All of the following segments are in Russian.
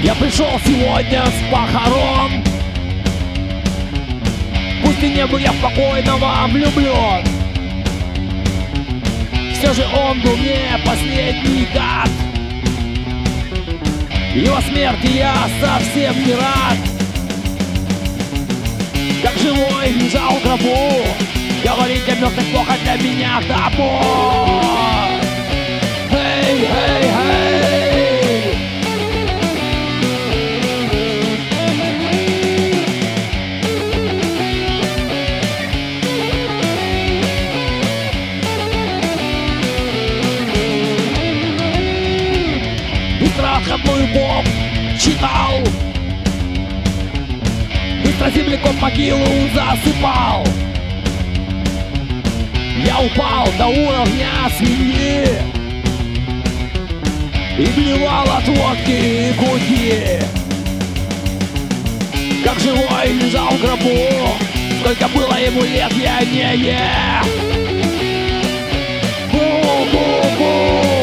Я пришел сегодня с похорон. Пусть и не был я в покойного влюблен, все же он был мне последний гад. Его смерти я совсем не рад. Как живой лежал в гробу, говорить о мертвых плохо для меня табу. Эй, эй, эй. Быстро отходную бомб читал, быстро земляком могилу засыпал. Я упал до уровня свиньи и блевал от водки и куки. Как живой лежал в гробу, сколько было ему лет, я не бу-бу-бу.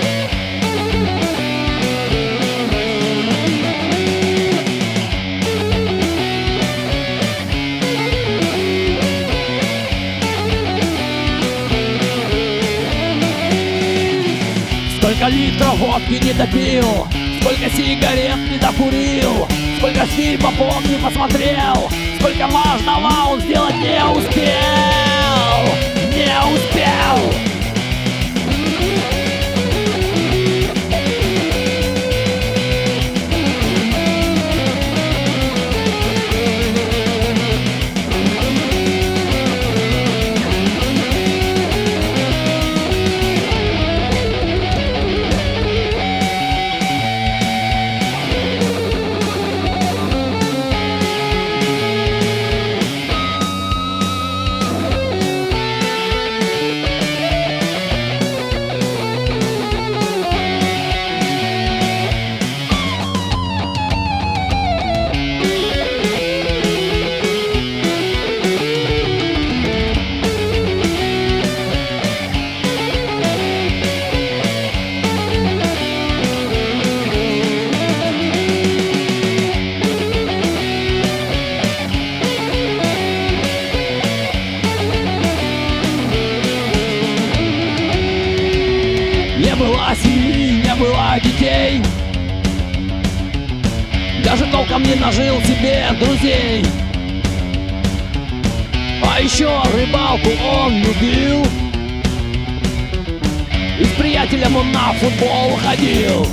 Сколько литров водки не допил, сколько сигарет не докурил, сколько фильмов он не посмотрел, сколько важного он сделать не успел, не успел. Не было семьи, не было детей, даже толком не нажил себе друзей. А еще рыбалку он любил, и с приятелем он на футбол ходил.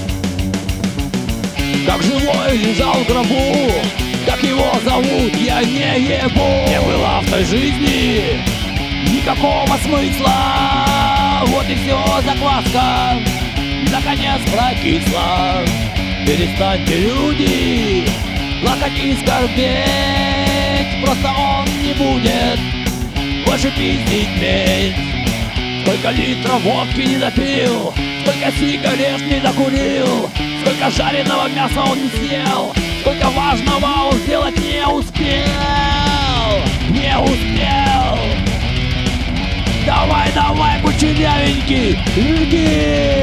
Как живой лежал в гробу, как его зовут, я не ебу. Не было в той жизни никакого смысла. Вот и все, закваска наконец прокисла. Перестаньте, люди, плакать и скорбеть, просто он не будет больше пиздить медь. Сколько литров водки не допил, сколько сигарет не докурил, сколько жареного мяса он не съел, сколько важного он сделать не успел, не успел. Давай, давай, кучерявенький, жги!